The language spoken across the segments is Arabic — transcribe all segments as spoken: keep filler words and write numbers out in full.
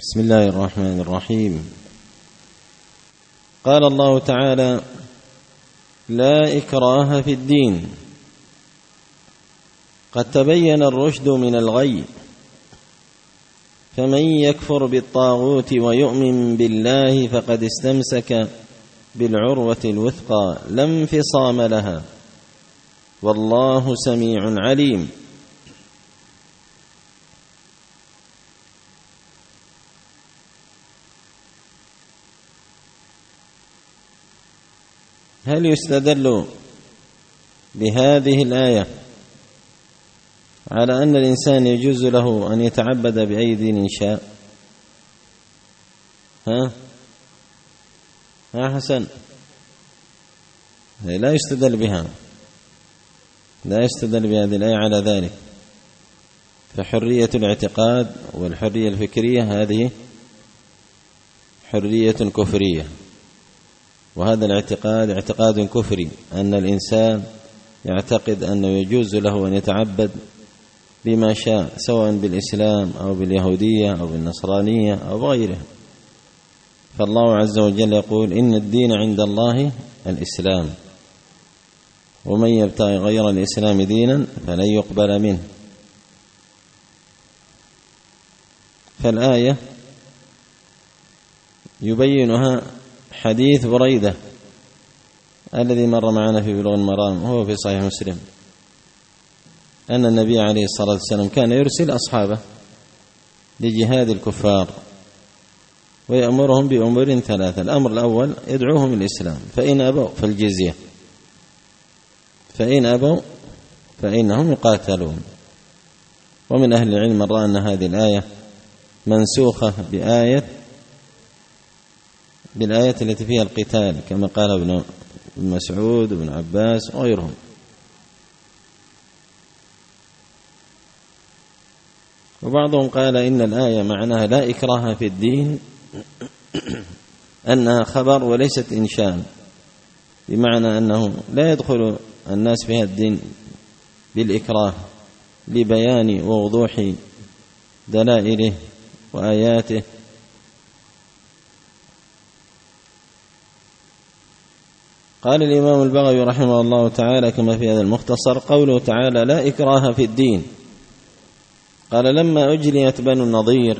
بسم الله الرحمن الرحيم. قال الله تعالى: لا إكراه في الدين، قد تبين الرشد من الغي، فمن يكفر بالطاغوت ويؤمن بالله فقد استمسك بالعروة الوثقى لا انفصام لها، والله سميع عليم. هل يستدل بهذه الآية على أن الإنسان يجوز له أن يتعبد بأي دين شاء؟ ها ها حسن، لا يستدل بها، لا يستدل بهذه الآية على ذلك. فحرية الاعتقاد والحرية الفكرية هذه حرية كفرية، وهذا الاعتقاد اعتقاد كفري، أن الإنسان يعتقد أنه يجوز له أن يتعبد بما شاء، سواء بالإسلام أو باليهودية أو بالنصرانية أو بغيرها. فالله عز وجل يقول: إن الدين عند الله الإسلام، ومن يبتغي غير الإسلام دينا فلن يقبل منه. فالآية يبينها حديث بريدة الذي مر معنا في بلوغ المرام، وهو في صحيح مسلم، أن النبي عليه الصلاة والسلام كان يرسل أصحابه لجهاد الكفار ويأمرهم بأمور ثلاثة. الأمر الأول يدعوهم الإسلام، فإن أبوا فالجزية، فإن أبوا فإنهم يقاتلون. ومن أهل العلم من رأى أن هذه الآية منسوخة بآية بالآية التي فيها القتال، كما قال ابن مسعود وابن عباس وغيرهم. وبعضهم قال إن الآية معناها لا إكراه في الدين أنها خبر وليست إنشاء، بمعنى أنه لا يدخل الناس في هذا الدين بالإكراه، لبيان ووضوح دلائله وآياته. قال الإمام البغوي رحمه الله تعالى كما في هذا المختصر: قوله تعالى لا إكراه في الدين، قال: لما أجليت بنو النضير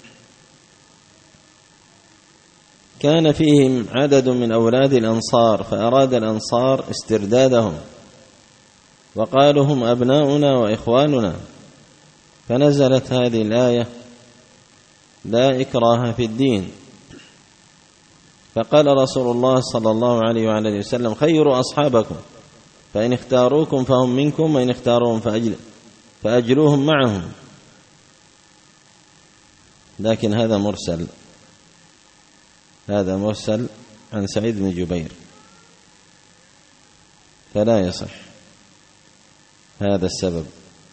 كان فيهم عدد من أولاد الأنصار، فأراد الأنصار استردادهم، وقالوا هم أبناؤنا وإخواننا، فنزلت هذه الآية لا إكراه في الدين. فقال رسول الله صلى الله عليه وعلى وسلم: خيروا أصحابكم، فإن اختاروكم فهم منكم، وإن اختاروهم فأجل فأجلوهم معهم. لكن هذا مرسل، هذا مرسل عن سعيد بن جبير، فلا يصح هذا السبب.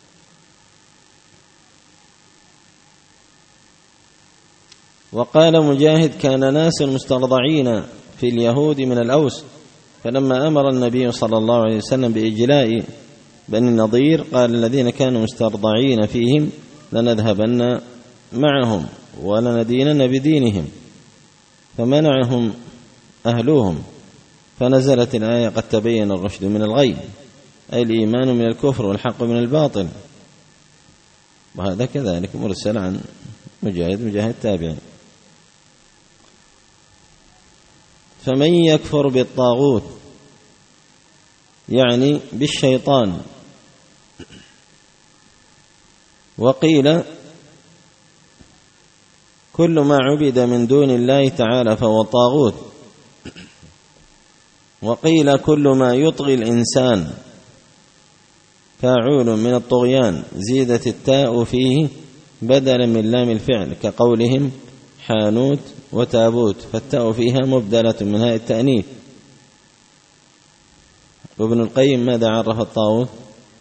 وقال مجاهد: كان ناس مسترضعين في اليهود من الأوس، فلما أمر النبي صلى الله عليه وسلم بإجلاء بني النضير قال الذين كانوا مسترضعين فيهم: لنذهبن معهم ولندينن بدينهم، فمنعهم أهلوهم، فنزلت الآية: قد تبين الرشد من الغي، أي الإيمان من الكفر والحق من الباطل. وهذا كذلك مرسل عن مجاهد مجاهد تابعي. فمن يكفر بالطاغوت يعني بالشيطان، وقيل كل ما عبد من دون الله تعالى فهو طاغوت، وقيل كل ما يطغي الإنسان، فاعول من الطغيان زيدت التاء فيه بدلا من لام الفعل، كقولهم حانوت وتابوت، فالتاء فيها مبدلة من هاء التأنيث. وابن القيم ماذا عرف الطاغوت؟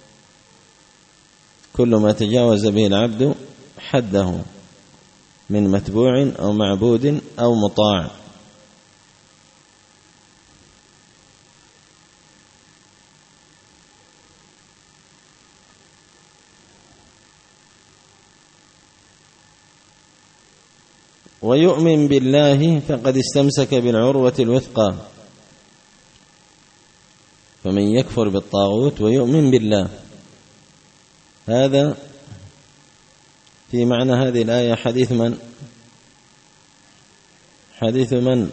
كل ما تجاوز به العبد حده من متبوع أو معبود أو مطاع. ويؤمن بالله فقد استمسك بالعروة الوثقى. فمن يكفر بالطاغوت ويؤمن بالله، هذا في معنى هذه الآية حديث من؟ حديث من؟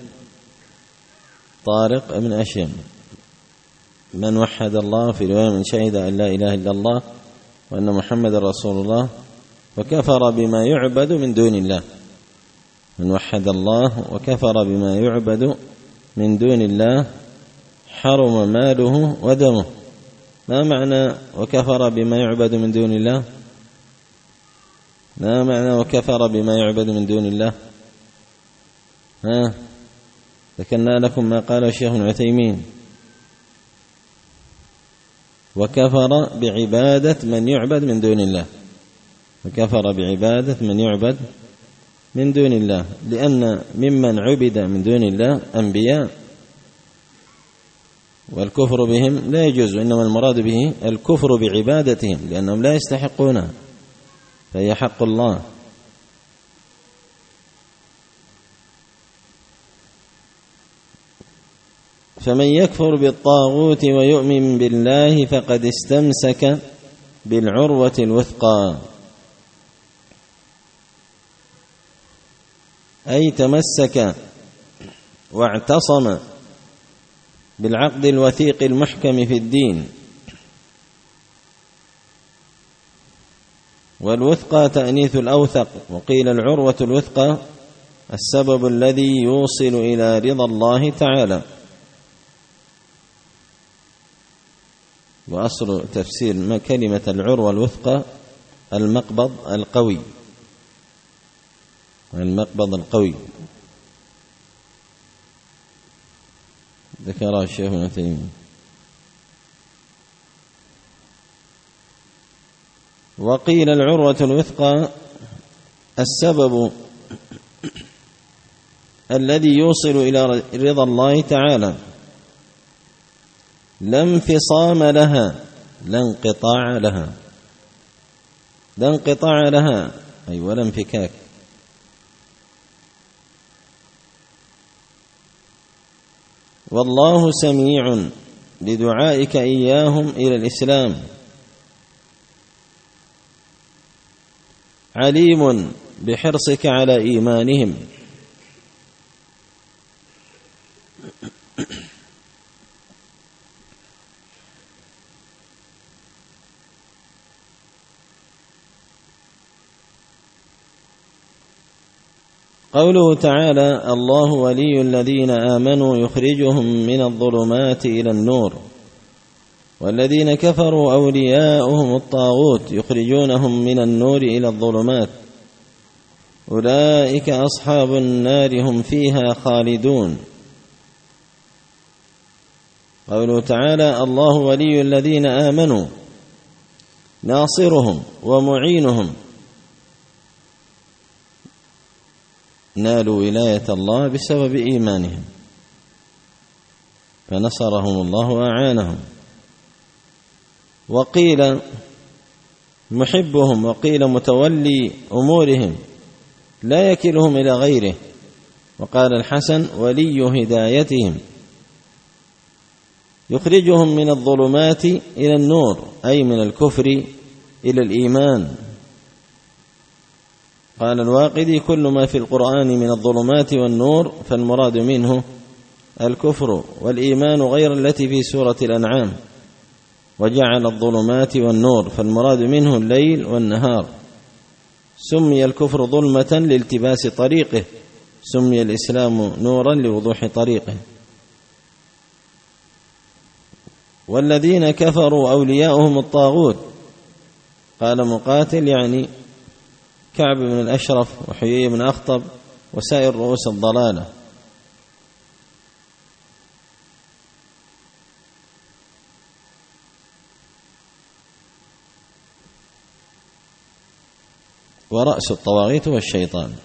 طارق بن أشيم، من وحد الله في رواية من شهد أن لا إله إلا الله وأن محمد رسول الله وكفر بما يعبد من دون الله. من وحد الله وكفر بما يعبد من دون الله حرم ماله ودمه. ما معنى وكفر بما يعبد من دون الله؟ ما معنى وكفر بما يعبد من دون الله؟ ها ذكرنا لكم ما قال الشيخ ابن عثيمين: وكفر بعبادة من يعبد من دون الله. وكفر بعبادة من يعبد من دون الله، لأن ممن عبد من دون الله أنبياء، والكفر بهم لا يجوز، إنما المراد به الكفر بعبادتهم لأنهم لا يستحقونها، فهي حق الله. فمن يكفر بالطاغوت ويؤمن بالله فقد استمسك بالعروة الوثقى، أي تمسك واعتصم بالعقد الوثيق المحكم في الدين. والوثقى تأنيث الأوثق، وقيل العروة الوثقى السبب الذي يوصل إلى رضا الله تعالى. وأصل تفسير كلمة العروة الوثقى المقبض القوي، المقبض القوي، ذكر الشيخ ابن تيمية. وقيل العروة الوثقى السبب الذي يوصل إلى رضا الله تعالى، لا انفصام لها، لا انقطاع لها، لا انقطاع لها أي ولا انفكاك. والله سميع لدعائك إياهم إلى الإسلام، عليم بحرصك على إيمانهم. قوله تعالى: الله ولي الذين آمنوا يخرجهم من الظلمات إلى النور، والذين كفروا أولياؤهم الطاغوت يخرجونهم من النور إلى الظلمات، أولئك أصحاب النار هم فيها خالدون. قوله تعالى: الله ولي الذين آمنوا، ناصرهم ومعينهم، نالوا ولاية الله بسبب إيمانهم، فنصرهم الله وأعانهم. وقيل محبهم، وقيل متولي أمورهم لا يكلهم إلى غيره. وقال الحسن: ولي هدايتهم، يخرجهم من الظلمات إلى النور، أي من الكفر إلى الإيمان. قال الواقدي: كل ما في القرآن من الظلمات والنور فالمراد منه الكفر والإيمان غير التي في سورة الأنعام، وجعل الظلمات والنور فالمراد منه الليل والنهار. سمي الكفر ظلمة لالتباس طريقه، سمي الإسلام نورا لوضوح طريقه. والذين كفروا أولياؤهم الطاغوت، قال مقاتل يعني كعب بن الأشرف وحيي بن أخطب وسائر رؤوس الضلالة. ورأس الطواغيت هو الشيطان،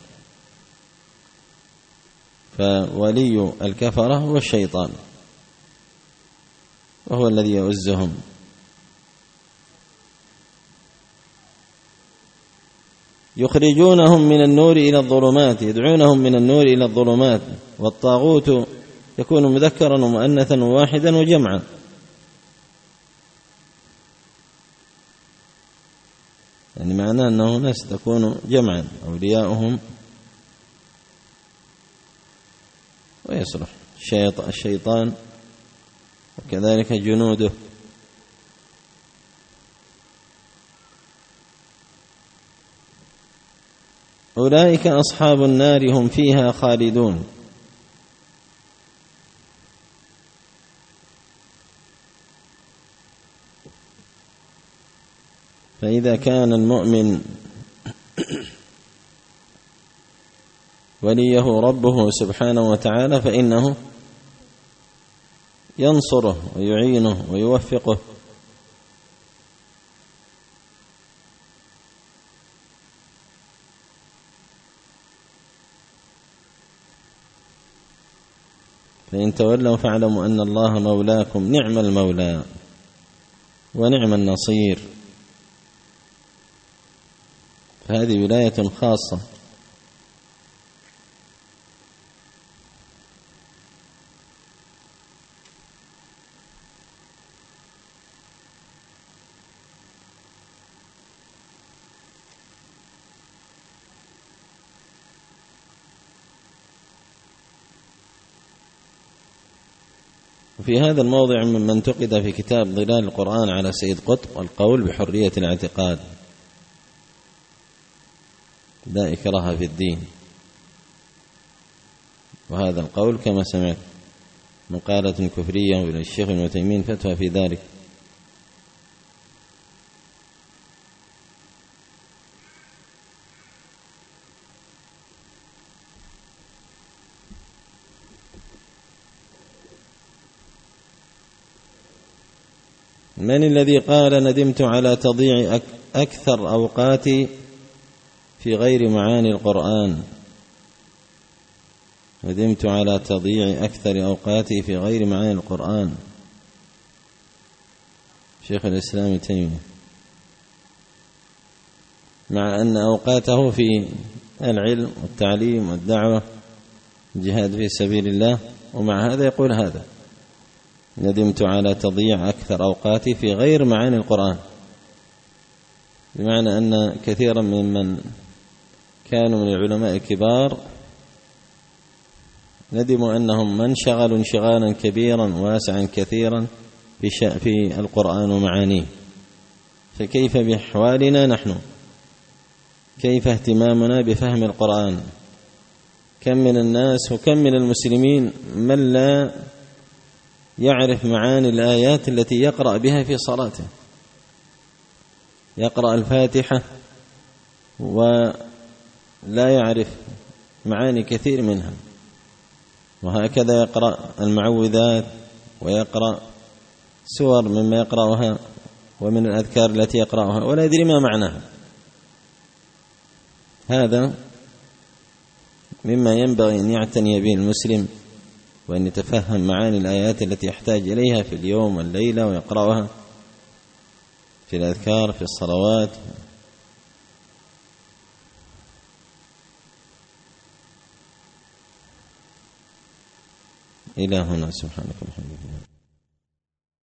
فولي الكفرة هو الشيطان، وهو الذي يؤزهم. يخرجونهم من النور إلى الظلمات، يدعونهم من النور إلى الظلمات. والطاغوت يكون مذكرا ومؤنثا وواحدا وجمعا. يعني معناه أنه ناس تكون جمعا أولياؤهم، ويصلح الشيطان وكذلك جنوده. أولئك أصحاب النار هم فيها خالدون. فإذا كان المؤمن وليه ربه سبحانه وتعالى فإنه ينصره ويعينه ويوفقه. فإن تولوا فاعلموا أن الله مولاكم نعم المولى ونعم النصير. فهذه ولاية خاصة. وفي هذا الموضع مما انتقد في كتاب ظلال القرآن على سيد قطب القول بحرية الاعتقاد لا إكراه في الدين، وهذا القول كما سمعت مقالة كفرية وللشيخ ابن تيمية فتوى في ذلك. من الذي قال ندمت على تضييع أكثر أوقاتي في غير معاني القرآن؟ ندمت على تضييع أكثر أوقاتي في غير معاني القرآن. شيخ الإسلام ابن تيمية، مع أن أوقاته في العلم والتعليم والدعوة الجهاد في سبيل الله، ومع هذا يقول هذا: ندمت على تضييع أكثر أوقاتي في غير معاني القرآن. بمعنى أن كثيرا ممن كانوا من العلماء الكبار ندموا أنهم ما انشغلوا انشغالا كبيرا واسعا كثيرا في القرآن ومعانيه. فكيف بأحوالنا نحن؟ كيف اهتمامنا بفهم القرآن؟ كم من الناس وكم من المسلمين من لا يعرف معاني الآيات التي يقرأ بها في صلاته، يقرأ الفاتحة ولا يعرف معاني كثير منها، وهكذا يقرأ المعوذات ويقرأ سور مما يقرأها ومن الأذكار التي يقرأها ولا يدري ما معناها. هذا مما ينبغي أن يعتني به المسلم، وأن يتفهم معاني الآيات التي يحتاج إليها في اليوم والليلة ويقرأها في الأذكار في الصلوات. إلى هنا سبحانك وبحمدك.